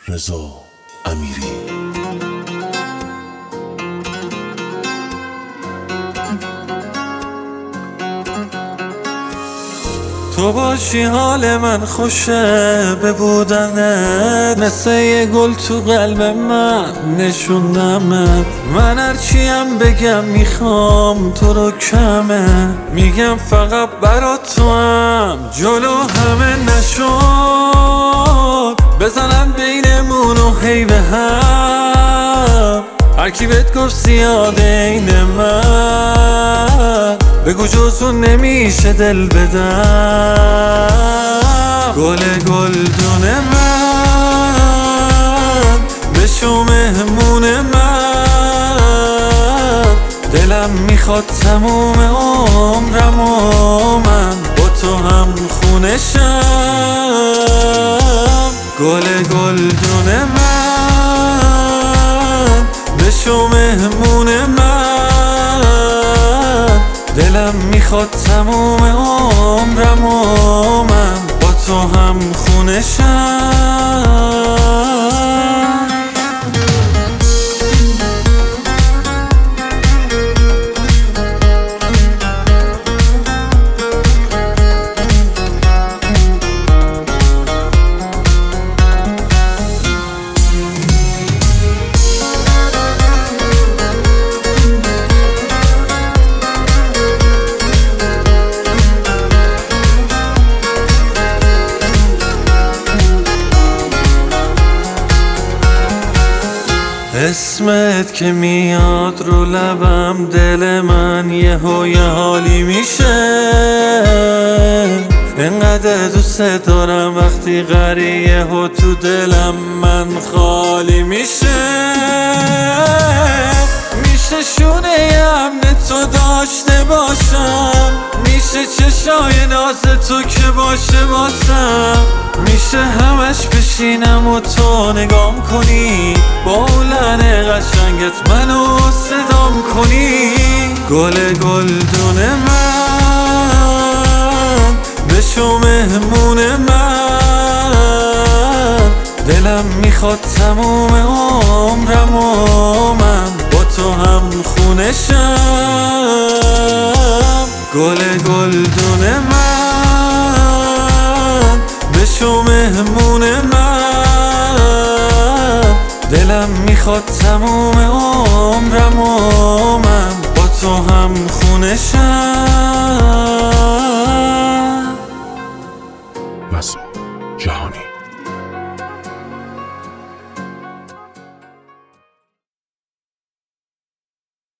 رضا امیری. تو باشی حال من خوشه به بودنت، مثل یه گل تو قلب من نشوندمت. من هرچیم بگم میخوام تو رو کمه، میگم فقط برا تو هم جلو همه نشد. بزنن بینمون و هی به هم، هرکی بهت گفت زیاده این من، بگو جز اون نمیشه دل بدم. گل گلدون من بشو مهمون من، دلم میخواد تموم عمرم و من با تو هم خونشم. گل گلدون من بشو مهمون من، دلم میخواد تموم عمرم و من با تو هم خونشم. اسمت که میاد رو لبم، دل من یه حالی میشه. انقدر دوست دارم وقتی غریه ها تو دلم من خالی میشه. میشه شونه امن تو داشته باشم، میشه چشای ناز تو که باشه واسم، میشه همش بشینم و تو نگام کنی، با لحن قشنگت منو صدام کنی. گل گلدون من بشو مهمون من، دلم میخواد تموم عمرم و من با تو هم خونشم. گل گلدون من بشو مهمون من، دلم میخواد تموم عمرم و من با تو هم خونشم.